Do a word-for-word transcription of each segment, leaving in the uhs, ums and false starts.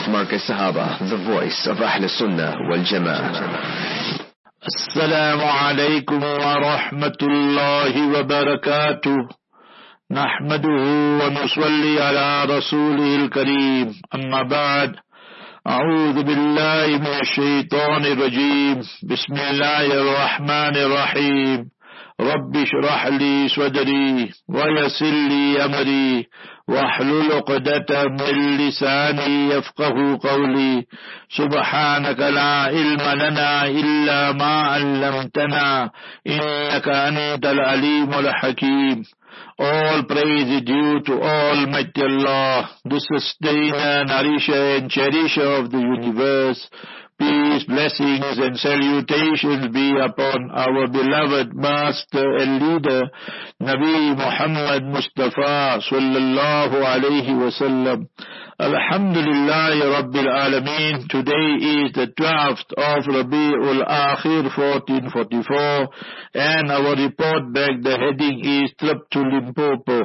Markaz Sahaba, the voice of Ahl Sunnah wal Jama'ah. Assalamu alaikum wa rahmatullahi wa barakatuh. Nahmaduhu wa nusalli ala rasulihil kareem. Amma ba'd. A'udhu billahi minash shaitanir rajim. Bismillahir rahmanir rahim. Rabbi shrah li sadri wa yassir li amri wahlul uqdatan min lisani yafqahu qawli. Subhanaka la ilma lana illa ma 'allamtana innaka antal alimul hakim. All praise is due to Almighty Allah, the sustainer, nourisher and cherisher of the universe. Peace, blessings and salutations be upon our beloved master and leader, Nabi Muhammad Mustafa sallallahu alayhi wa sallam. Alhamdulillahi Rabbil Alameen. Today is the twelfth of Rabi'ul Akhir fourteen forty-four, and our report back, the heading is Trip to Limpopo.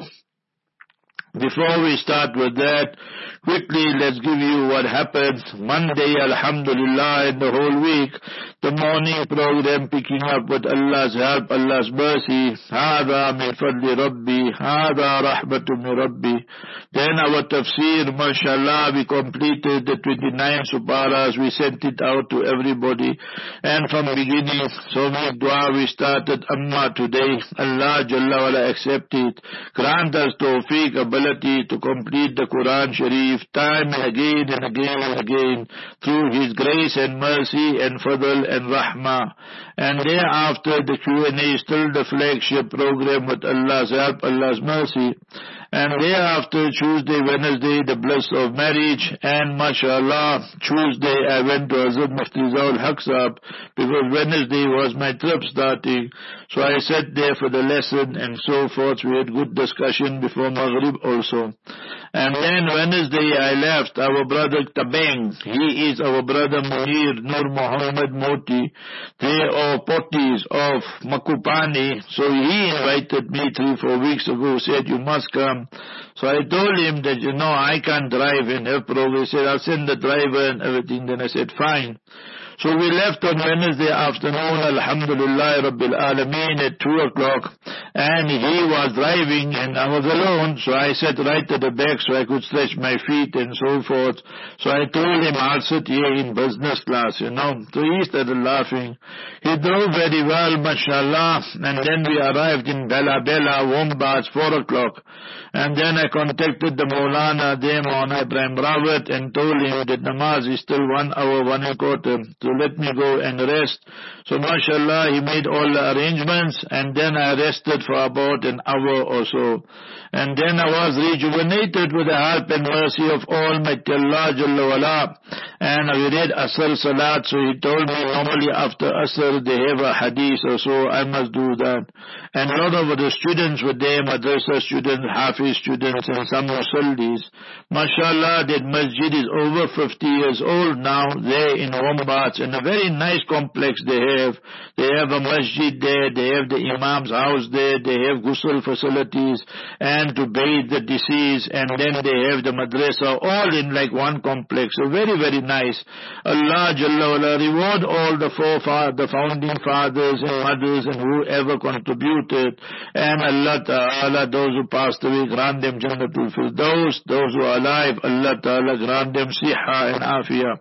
Before we start with that, quickly let's give you what happened Monday, alhamdulillah, and the whole week. The morning program picking up with Allah's help, Allah's mercy. Hada min fadli Rabbi, hada rahmatu min Rabbi. Then our tafsir, mashallah, we completed the twenty-nine suparas, we sent it out to everybody. And from beginning, so many dua we started Amma today. Allah Jalla wala accept it. Grant us tawfiq, ability to complete the Quran Sharif time and again and again and again through His grace and mercy and fadl and rahmah. And thereafter the Q and A is still the flagship program with Allah's help, Allah's mercy. And thereafter Tuesday, Wednesday, the bliss of marriage. And mashallah, Tuesday I went to Hazrat Mufti Zaul Haq Sahab because Wednesday was my trip starting. So I sat there for the lesson and so forth. We had good discussion before Maghrib also. And then Wednesday I left our brother Tabeng. He is our brother Munir Nur Muhammad Moti. They are Potis of Makupani. So he invited me three, four weeks ago, said you must come. So I told him that, you know, I can't drive and have progress. He said, I'll send the driver and everything. Then I said, fine. So we left on Wednesday afternoon, alhamdulillah Rabbil Alameen, at two o'clock. And he was driving and I was alone. So I sat right at the back so I could stretch my feet and so forth. So I told him I'll sit here in business class, you know. So he started laughing. He drove very well, mashallah. And then we arrived in Bella Bella, Wombats, four o'clock. And then I contacted the Maulana there, Maulana Ibrahim Rawat, and told him that namaz is still one hour, one and a quarter. So let me go and rest. So mashallah, he made all the arrangements, and then I rested for about an hour or so. And then I was rejuvenated with the help and mercy of Almighty Allah Jalla wala. And we read Asr Salat, so he told me normally after Asr they have a hadith or so, I must do that. And a lot of the students were there, madrasa students, Hafiz students, and some musallis. Mashallah, that masjid is over fifty years old now, there in Wombats, and a very nice complex they have. They have a masjid there, they have the Imam's house there, they have ghusl facilities, and to bathe the deceased, and then they have the madrasa, all in like one complex. So very, very nice. Allah Jalla wala reward all the four the founding fathers and mothers and whoever contributed. And Allah Ta'ala, those who passed away, grant them Jannatul Firdaus. Those who are alive, Allah Ta'ala grant them Siha and Afiyah.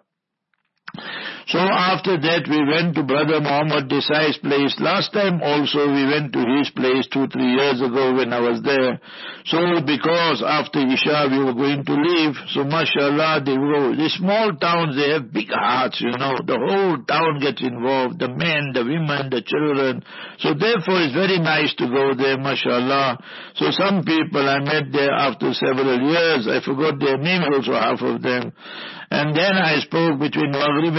So after that we went to Brother Muhammad Desai's place. Last time also we went to his place two, three years ago when I was there. So because after Isha we were going to leave, so mashallah, they were, the small towns, they have big hearts, you know. The whole town gets involved, the men, the women, the children. So therefore it's very nice to go there, mashallah. So some people I met there after several years, I forgot their names also, half of them. And then I spoke between Maghrib and Isha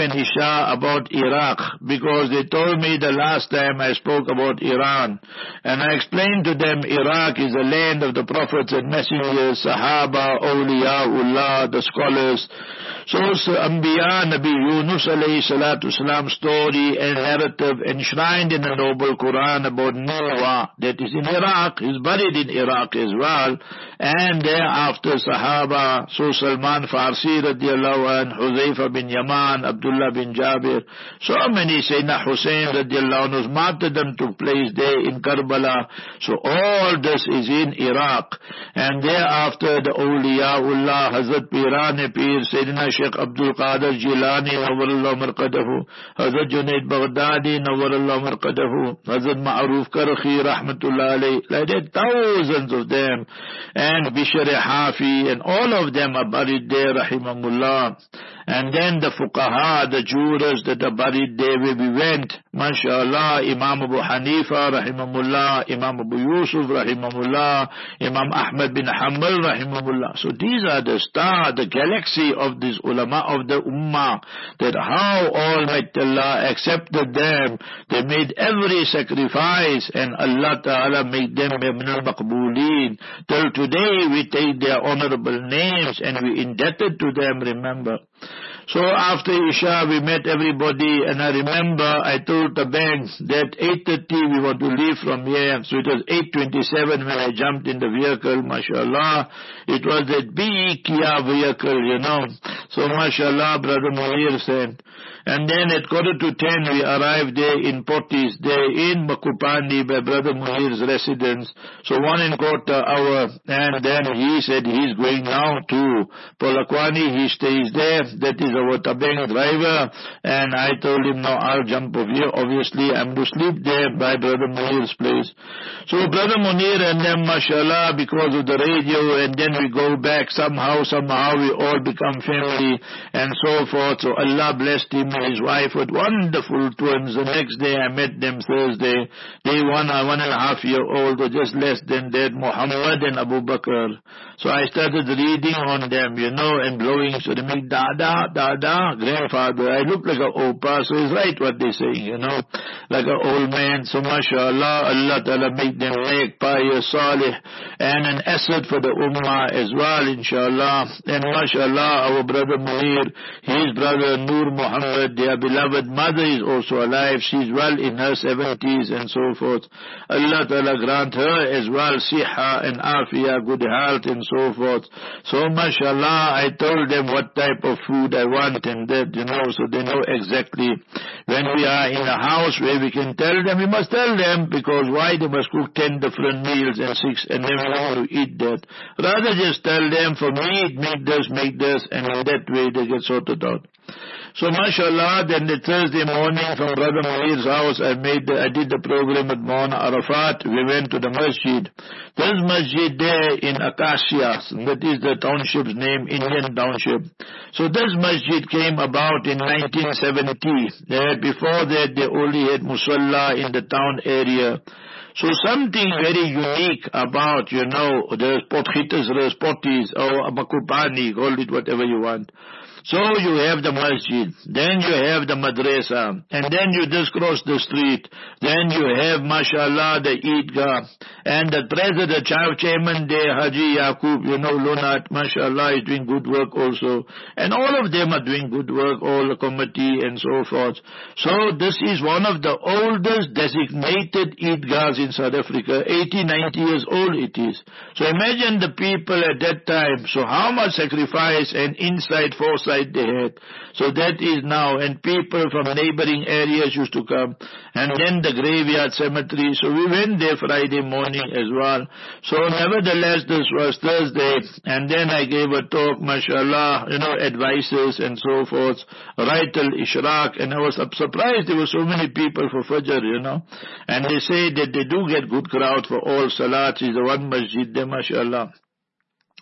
Isha about Iraq, because they told me the last time I spoke about Iran, and I explained to them Iraq is the land of the prophets and messengers, Sahaba, Awliyaullah, the scholars. So, so Anbiya, Nabi Yunus alayhi salatu salam story and narrative enshrined in the noble Quran about Noah, that is in Iraq, is buried in Iraq as well, and thereafter Sahaba, so Salman Farsi radiallahu anh, Huzaifa bin Yaman, Abdullah bin Jabir, so many, Sayyidina Hussein radiallahu anhu's martyrdom took place there in Karbala. So all this is in Iraq, and thereafter the Awliyaullah, Hazrat Pirane Pir, Sayyidina Sheikh Abdul Qadir Jilani, Nawwarallahu Marqadahu, Hazrat Junaid Baghdadi, Nawwarallahu Marqadahu, Hazrat Ma'ruf Karhi, Rahmatullah alayhi, like that, thousands of them, and Bishr Hafi, and all of them are buried there, Rahimahullah. And then the Fuqaha, the jurors that are buried there where we went, MashaAllah, Imam Abu Hanifa, Rahimahullah, Imam Abu Yusuf, Rahimahullah, Imam Ahmad bin Hanbal, Rahimahullah. So these are the star, the galaxy of these ulama of the ummah, that how Almighty Allah accepted them. They made every sacrifice, and Allah Ta'ala made them min al-maqbooleen. Till today we take their honorable names and we indebted to them, remember. So after Isha we met everybody, and I remember I told the bank that eight thirty we want to leave from here. So it was eight twenty-seven when I jumped in the vehicle, mashallah. It was that big Kia vehicle, you know. So mashallah, Brother Munir said. And then at quarter to ten we arrived there in Potties, there in Makupandi by Brother Munir's residence. So one and quarter hour, and then he said he's going now to Polakwani, he stays there. That is our Tabeng driver, and I told him, no, I'll jump over here. Obviously, I'm to sleep there by Brother Munir's place. So Brother Munir and them, mashallah, because of the radio, and then we go back somehow, somehow we all become family, and so forth. So Allah blessed him and his wife with wonderful twins. The next day I met them Thursday. They one, one and a half year old, or just less than that, Muhammad and Abu Bakr. So I started reading on them, you know, and blowing. So they make Dada, Dada, grandfather. I look like an opa, so it's right what they're saying, you know, like an old man. So mashallah, Allah Ta'ala make them make pious, salih, and an asset for the ummah as well, inshallah. And mashallah, our brother Munir, his brother Nur Muhammad, their beloved mother is also alive. She's well in her seventies and so forth. Allah Ta'ala grant her as well siha and afiyah, good health and so forth. So mashallah, I told them what type of food I want and that, you know, so they know exactly. When we are in a house where we can tell them, we must tell them, because why they must cook ten different meals and six, and then we want to eat that. Rather just tell them, for meat, make this, make this, and in that way they get sorted out. So mashallah, then the Thursday morning from Brother Munir's house, I made the, I did the program at Mauna Arafat. We went to the masjid. There's masjid there in Acacias, that is the township's name, Indian township. So this masjid came about in nineteen seventy. Uh, before that, they only had musalla in the town area. So something very unique about, you know, the Potchitas, the Potties, or Makupani, call it whatever you want. So you have the masjid, then you have the madrasa, and then you just cross the street, then you have, mashallah, the Eidgah, and the president, the chairman there, Haji Yaqub, you know, Lunat, mashallah, is doing good work also, and all of them are doing good work, all the committee and so forth. So this is one of the oldest designated Eidgahs in South Africa, eighty, ninety years old it is. So imagine the people at that time, so how much sacrifice and insight, foresight they had. So that is now, and people from neighboring areas used to come, and then the graveyard cemetery. So we went there Friday morning as well. So nevertheless, this was Thursday, and then I gave a talk, mashallah, you know, advices and so forth, right till Ishraq, and I was surprised there were so many people for Fajr, you know, and they say that they do get good crowd for all salats. Is the one masjid there, mashallah.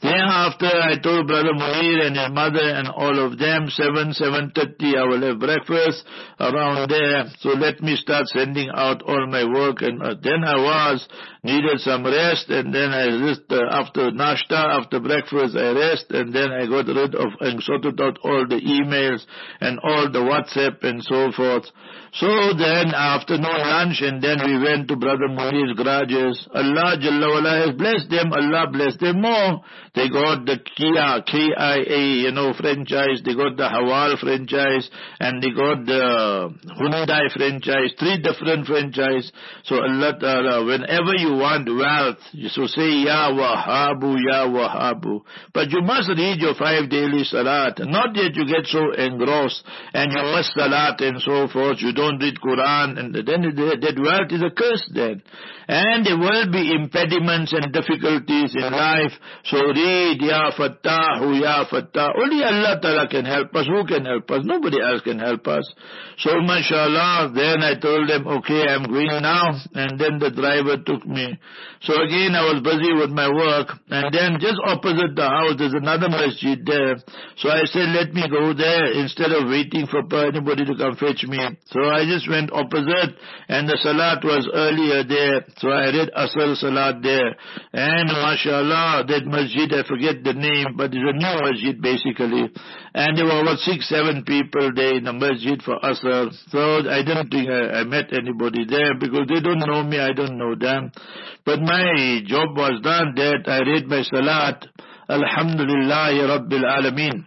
Thereafter, I told Brother Munir and his mother and all of them, seven, seven thirty, I will have breakfast around there. So let me start sending out all my work. And uh, then I was, needed some rest, and then I just, uh, after nashta, after breakfast, I rest, and then I got rid of and sorted out all the emails and all the WhatsApp and so forth. So then, afternoon lunch, and then we went to Brother Munir's garages. Allah Jalla wala has blessed them. Allah blessed them more. They got the Kia, K I A, you know, franchise. They got the Hawal franchise, and they got the Hyundai franchise, three different franchise. So Allah Ta'ala, whenever you want wealth, you so say, Ya Wahabu, Ya Wahabu. But you must read your five daily salat. Not that you get so engrossed, and you must salat and so forth. You don't read Quran, and then that wealth is a curse then. And there will be impediments and difficulties in life. So read, Ya Fattahu, Ya Fattah. Only Allah Ta'ala can help us. Who can help us? Nobody else can help us. So mashallah, then I told them, okay, I'm going now. And then the driver took me. So again, I was busy with my work. And then just opposite the house, there's another masjid there. So I said, let me go there instead of waiting for anybody to come fetch me. So I just went opposite, and the salat was earlier there. So I read Asr Salat there. And mashallah, that masjid, I forget the name, but it's a new masjid basically. And there were about six, seven people there in the masjid for Asr. So I didn't think I, I met anybody there because they don't know me, I don't know them. But my job was done that I read my Salat. Alhamdulillahi Rabbil Alameen.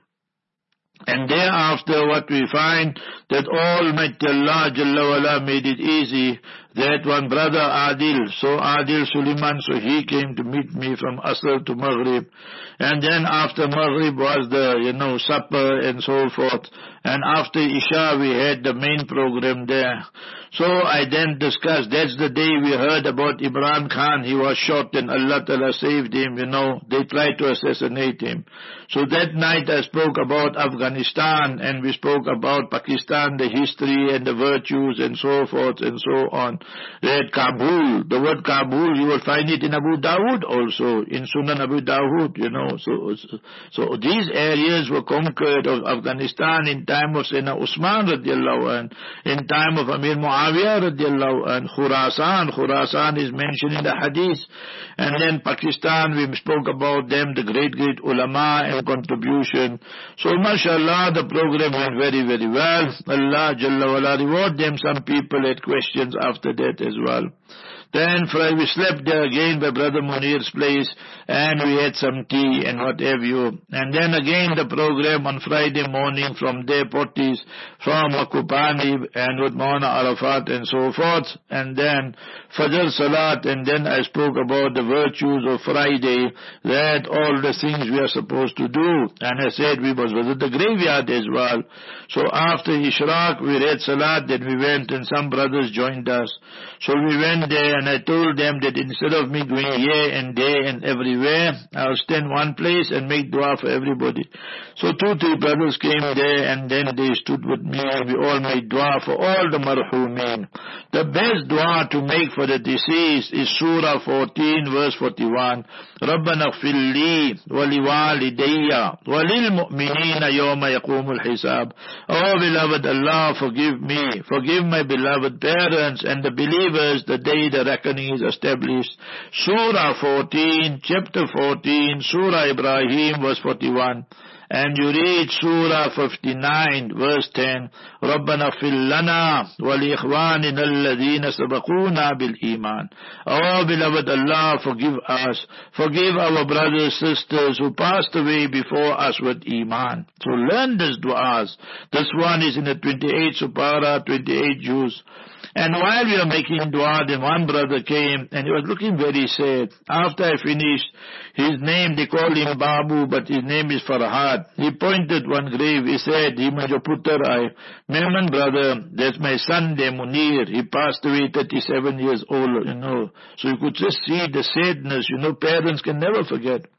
And thereafter what we find, that Almighty Allah Jalla wala made it easy, that one brother Adil, so Adil Suleiman, so he came to meet me from Asr to Maghrib. And then after Maghrib was the, you know, supper and so forth. And after Isha we had the main program there. So I then discussed, that's the day we heard about Imran Khan. He was shot and Allah Ta'ala saved him, you know. They tried to assassinate him. So that night I spoke about Afghanistan, and we spoke about Pakistan, the history and the virtues and so forth and so on. That Kabul, the word Kabul, you will find it in Abu Dawood also, in Sunan Abu Dawood, you know. So, so these areas were conquered of Afghanistan in time of Sayyidina Usman radiallahu anh, in time of Amir Muawiyah radiallahu anh. Khurasan, Khurasan is mentioned in the hadith. And then Pakistan, we spoke about them, the great, great ulama and contribution. So mashallah, the program went very, very well. Allah Jalla wala reward them. Some people had questions after that as well. Then we slept there again by Brother Munir's place, and we had some tea and what have you. And then again the program on Friday morning from there, Potties, from Makupani and with Maulana Arafat and so forth. And then Fajr Salat, and then I spoke about the virtues of Friday, that all the things we are supposed to do. And I said we must visit the graveyard as well. So after Ishraq, we read Salat, then we went and some brothers joined us. So we went there, and I told them that instead of me going here and there and everywhere, I'll stand one place and make dua for everybody. So two, three brothers came there, and then they stood with me, and we all made dua for all the marhumin. The best dua to make for the deceased is Surah fourteen, verse forty-one. رَبَّنَا اغْفِرْ لِي وَلِوَالِدَيَّ وَلِلْمُؤْمِنِينَ يَوْمَ يَقُومُ الْحِسَابِ. Oh beloved Allah, forgive me, forgive my beloved parents and the believers the day the reckoning is established. Surah fourteen, chapter fourteen, Surah Ibrahim, verse forty-one. And you read Surah fifty-nine, verse ten. رَبَّنَا اغْفِرْ لَنَا وَلِإِخْوَانِنَا الَّذِينَ سَبَقُونَا بِالْإِيمَانِ. Oh beloved Allah, forgive us, forgive our brothers, sisters who passed away before us with Iman. So learn these du'as. This one is in the twenty-eighth Supara, twenty-eight Juz. And while we were making dua, then one brother came, and he was looking very sad. After I finished, his name, they called him Babu, but his name is Farhad. He pointed one grave, he said, he was your puttarai. Mehman brother, that's my son there, Munir. He passed away thirty-seven years old, you know. So you could just see the sadness, you know, parents can never forget.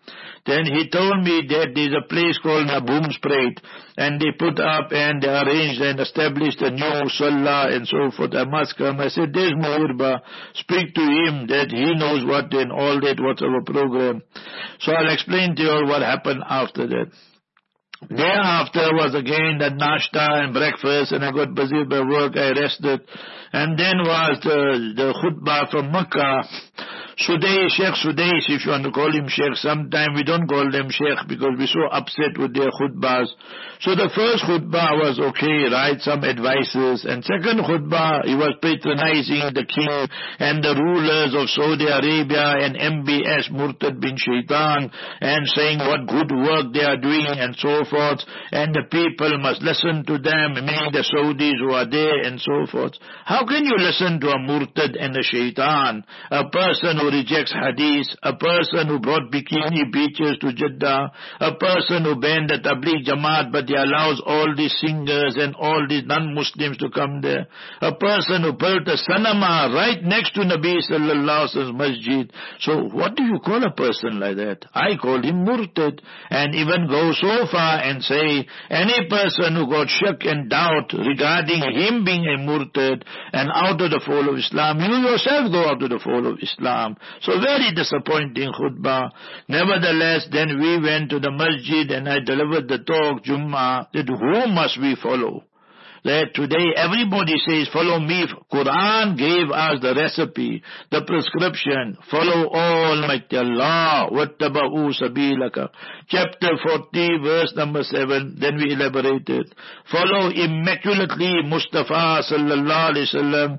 Then he told me that there's a place called Naboomspruit, and they put up and they arranged and established a new musalla and so forth. I must come. I said, there's Muhirba. Speak to him that he knows what and all that, what's our program. So I'll explain to you all what happened after that. Thereafter was again the nashta and breakfast, and I got busy by work, I rested. And then was the, the khutbah from Makkah. Sudais, Sheikh Sudais, if you want to call him Sheikh. Sometime we don't call them Sheikh because we're so upset with their khutbahs. So the first khutbah was okay, right, some advices. And second khutbah, he was patronizing the king and the rulers of Saudi Arabia and M B S, Murtad bin Shaitan, and saying what good work they are doing and so forth. And the people must listen to them, meaning the Saudis who are there and so forth. How can you listen to a Murtad and a Shaitan, a person who rejects hadith, a person who brought bikini beaches to Jeddah, a person who banned the Tabligh Jamaat but he allows all these singers and all these non-Muslims to come there, a person who built a sanama right next to Nabi Sallallahu Alaihi Wasallam's masjid. So what do you call a person like that? I call him Murtad, and even go so far and say any person who got shak and doubt regarding him being a Murtad and out of the fold of Islam, you yourself go out of the fold of Islam. So very disappointing khutbah. Nevertheless, then we went to the masjid and I delivered the talk, Jummah, that who must we follow? That today everybody says, follow me. Quran gave us the recipe, the prescription. Follow Almighty Allah. Wattaba'u sabilaka. Chapter forty, verse number seven. Then we elaborated. Follow immaculately Mustafa sallallahu alaihi wasallam.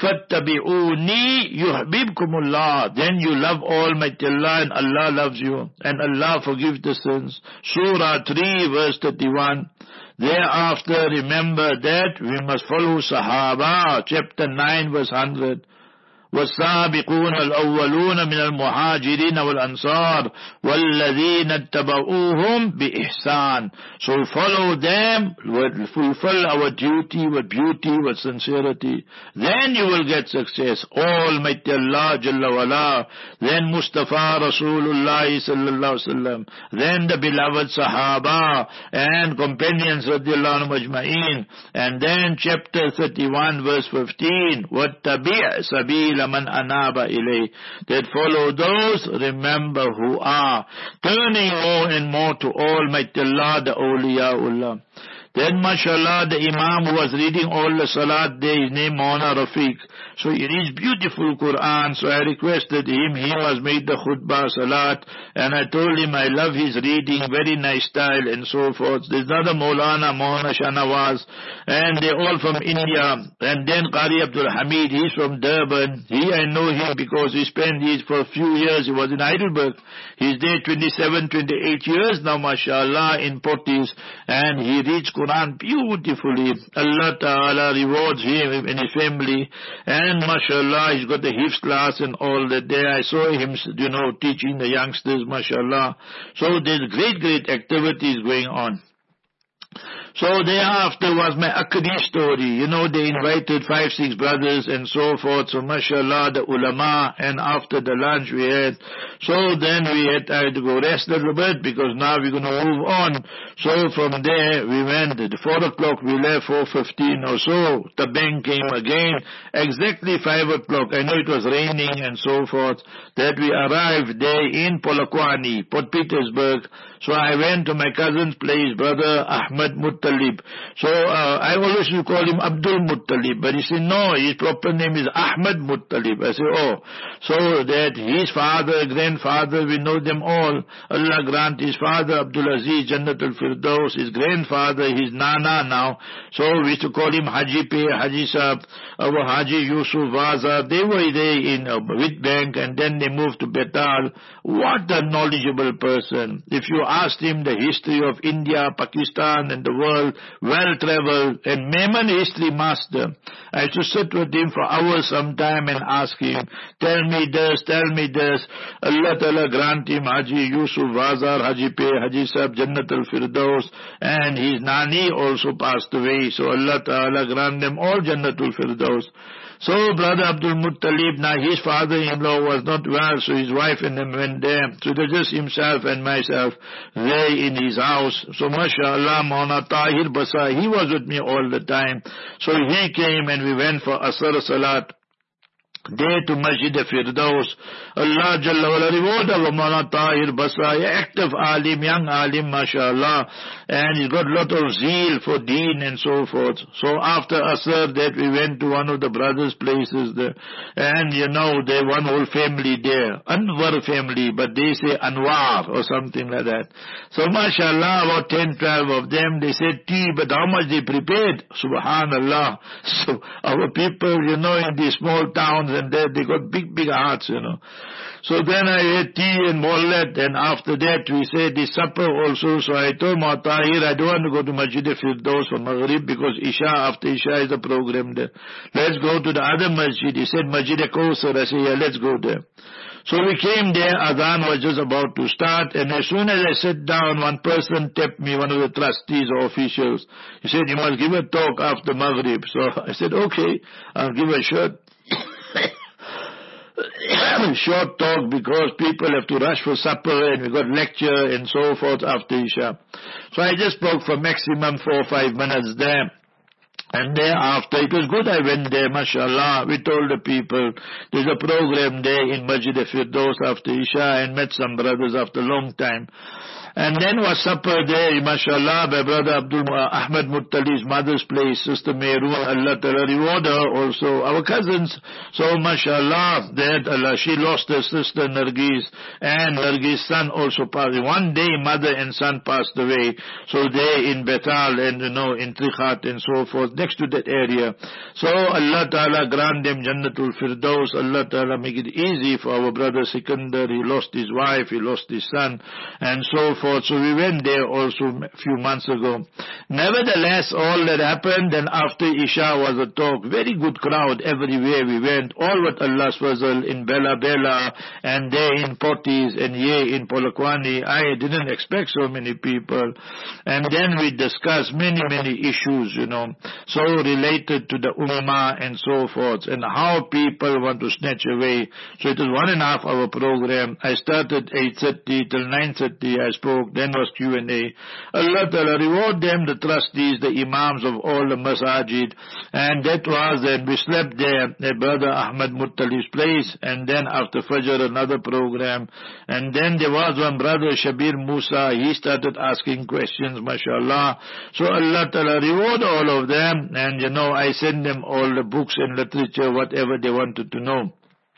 Fattabi'uni yuhbibkumullah. Then you love Almighty Allah and Allah loves you. And Allah forgives the sins. Surah three, verse thirty-one. Thereafter, remember that we must follow Sahaba, chapter nine, verse one hundred. والسابقون الأولون من المهاجرين والأنصار والذين اتبعوهم بإحسان. So follow them, fulfill our duty with beauty, with sincerity. Then you will get success. Almighty Allah Jalla wala. Then Mustafa Rasulullah Sallallahu Alaihi Wasallam. Then the beloved Sahaba and companions radiallahu anhum ajma'in. And then chapter thirty-one, verse fifteen. وَاتَّبِعْ سَبِيلَ man anaba ilay, that follow those, remember, who are turning more and more to Almighty Allah, the awliyaullah. Then, mashallah, the Imam who was reading all the salat there, his name Mauna Rafiq. So it is beautiful Quran. So I requested him. He was made the khutbah salat. And I told him I love his reading, very nice style and so forth. There's another Maulana, Maulana Shanawaz. And they're all from India. And then Qari Abdul Hamid, he's from Durban. He, I know him because he spent his for a few years. He was in Heidelberg. He's there twenty-seven, twenty-eight years now, mashallah, in Potties. And he reads Quran beautifully. Allah Ta'ala rewards him and his family. And mashallah, he's got the Hifz class and all that there. I saw him, you know, teaching the youngsters, mashallah. So there's great, great activities going on. So thereafter was my Akdi story. You know, they invited five, six brothers and so forth. So mashallah, the ulama, and after the lunch we had. So then we had, I had to go rest a little bit because now we're going to move on. So from there we went at four o'clock, we left four fifteen or so. The bank came again, exactly five o'clock. I know it was raining and so forth. That we arrived there in Polokwane, Port Petersburg. So I went to my cousin's place, brother Ahmad Muttalib. So uh, I always used to call him Abdul Muttalib, but he said no, his proper name is Ahmad Muttalib. I said, oh, so that his father, grandfather, we know them all. Allah grant his father Abdul Aziz Jannatul Firdaus, his grandfather, his nana now. So we used to call him Haji Pe, Haji Sahab, our Haji Yusuf Vaza. They were there in uh, Witbank, and then they moved to Betal. What a knowledgeable person. If you asked him the history of India, Pakistan and the world, well-traveled, and Memon history master. I used to sit with him for hours sometime and ask him, tell me this, tell me this. Allah Ta'ala grant him Haji Yusuf Wazar, Haji Pe, Haji Sahab, Jannatul Firdaus, and his nani also passed away. So Allah Ta'ala grant them all Jannatul Firdaus. So Brother Abdul Muttalib, now his father-in-law was not well, so his wife and him went there. So it was just himself and myself there in his house. So mashallah, Maulana Tahir Basa, he was with me all the time. So he came and we went for Asr Salat there to Masjid Firdaus. Allah Jalla wala reward of Maulana Tahir Basa, active alim, young alim, mashallah, and he's got a lot of zeal for deen and so forth. So after Asr that we went to one of the brothers' places there, and you know, they one whole family there, Anwar family, but they say Anwar or something like that. So mashallah, about ten, twelve of them, they said tea, but how much they prepared? Subhanallah. So our people, you know, in these small towns, and there they got big, big hearts, you know. So then I had tea and wallet, and after that we said the supper also. So I told Ma Tahir, I don't want to go to Masjid Firdaus for Maghrib because Isha, after Isha is the program there. Let's go to the other masjid. He said Masjid Kawthar. I said, yeah, let's go there. So we came there, Adhan was just about to start, and as soon as I sat down, one person tapped me, one of the trustees or officials. He said, you must give a talk after Maghrib. So I said, okay, I'll give a short short talk because people have to rush for supper and we got lecture and so forth after Isha. So I just spoke for maximum four or five minutes there. And thereafter, it was good I went there, mashallah. We told the people, there's a program there in Masjid Firdaus after Isha, and met some brothers after a long time. And then was supper there, mashallah, by Brother Abdul uh, Ahmad Muttalib's mother's place, Sister Mehrun, Allah Ta'ala reward her also, our cousins. So mashallah, that Allah, she lost her sister Nargis, and Nargis' son also passed. One day mother and son passed away. So they in Bethal and, you know, in Trichat and so forth, next to that area. So Allah Ta'ala grant them Jannatul Firdaus. Allah Ta'ala make it easy for our brother Sikandar. He lost his wife, he lost his son, and so forth. So we went there also a few months ago. Nevertheless, all that happened, and after Isha was a talk. Very good crowd everywhere we went. All with Allah's fazl in Bella Bella, and there in Potties, and here in Polokwane. I didn't expect so many people. And then we discussed many, many issues, you know, so related to the Ummah and so forth, and how people want to snatch away. So it was one and a half hour program. I started eight thirty till nine thirty. I spoke. Then was Q and A. Allah Ta'ala reward them, the trustees, the imams of all the masajid. And that was then we slept there at Brother Ahmad Muttalib's place. And then after Fajr another program. And then there was one brother, Shabir Musa. He started asking questions, mashallah. So Allah Ta'ala reward all of them. And you know, I send them all the books and literature, whatever they wanted to know.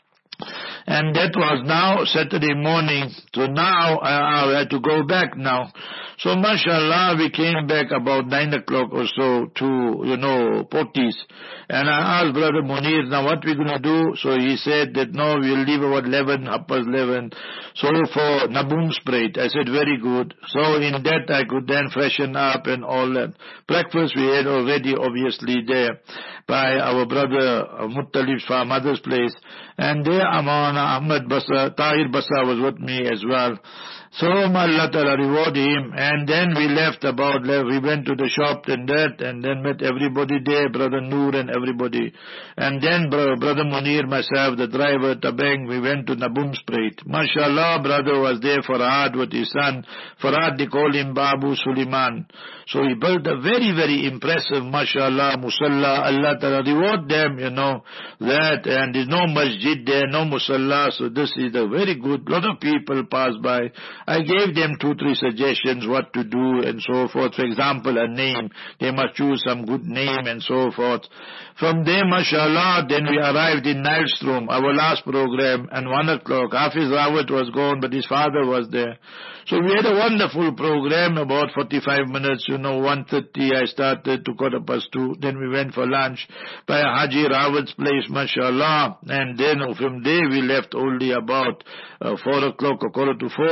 And that was now Saturday morning. So now I, I had to go back now. So mashallah, we came back about nine o'clock or so to, you know, Potties. And I asked Brother Munir, now what we're going to do? So he said that no, we'll leave about eleven, half past eleven. So for Nabumspruit, I said very good. So in that I could then freshen up and all that. Breakfast we had already obviously there by our brother uh, Muttalib's mother's place. And there Amana Ahmad Basa, Tahir Basa was with me as well. So Allah Ta'ala reward him. And then we left about, we went to the shop and that, and then met everybody there, Brother Noor and everybody. And then Brother, Brother Munir, myself, the driver, Tabeng, we went to Nabumspruit. MashaAllah, brother was there, Farhad with his son. Farhad, they call him Babu Suleiman. So he built a very, very impressive, MashaAllah, Musalla. Allah Ta'ala reward them, you know, that, and there's no masjid there, no Musalla, so this is a very good, lot of people pass by. I gave them two, three suggestions what to do and so forth. For example, a name. They must choose some good name and so forth. From there, mashallah, then we arrived in Nylstrom, our last program, and one o'clock. Hafiz Rawat was gone, but his father was there. So we had a wonderful program, about forty-five minutes, you know, one thirty I started to quarter past two. Then we went for lunch by Haji Rawat's place, mashallah. And then from there we left only about uh, four o'clock or quarter to four or some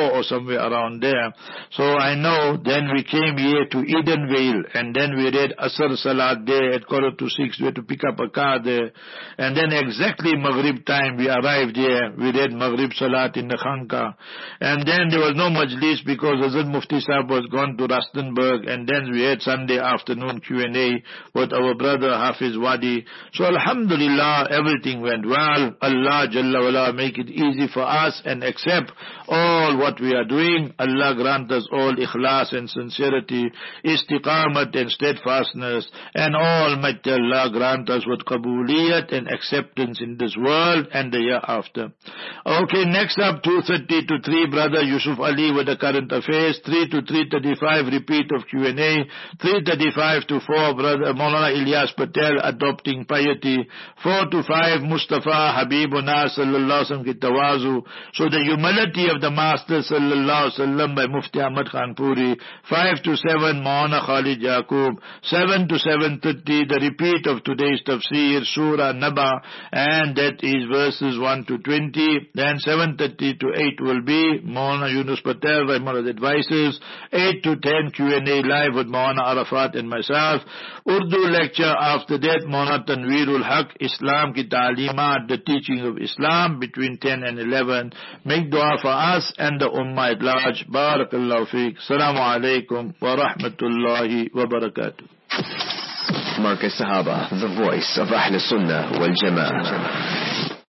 somewhere around there. So I know then we came here to Edenvale, and then we read Asr Salat there at quarter to six. We had to pick up a car there. And then exactly Maghrib time we arrived here. We read Maghrib Salat in the Khanka. And then there was no majlis because Hazrat Mufti Sahib was gone to Rustenburg. And then we had Sunday afternoon Q and A with our brother Hafiz Wadi. So Alhamdulillah, everything went well. Allah Jalla wala make it easy for us and accept all what we are doing. Allah grant us all ikhlas and sincerity, istiqamat and steadfastness, and all might Allah grant us with qabuliyat and acceptance in this world and the year after. Okay, next up, two thirty to three, brother Yusuf Ali with the current affairs. Three to three thirty-five, repeat of Q and A. Three thirty-five to four, brother Maulana Ilyas Patel, adopting piety. Four to five, Mustafa Habibuna sallallahu alaihi wasallam ki tawazu. So the humility of the Master sallallahu alaihi wasallam by Mufti Ahmad Khan Puri. Five to seven, Maulana Khalid Yaqub. Seven to seven thirty, the repeat of today's tafsir, Surah Naba, and that is verses one to twenty. Then seven thirty to eight will be Maulana Yunus Patel, Rahimahullah advices. Eight to ten, Q and A live with Maulana Arafat and myself. Urdu lecture after that, Maulana Tanweerul Haq, Islam ki Ta'limat, the teaching of Islam, between ten and eleven. Make dua for us and the Ummah at large. Barakallahu feek. Assalamu alaikum wa rahmatullahi wa barakatuh. Markaz Sahaba, the voice of Ahl Sunnah wal Jama'ah.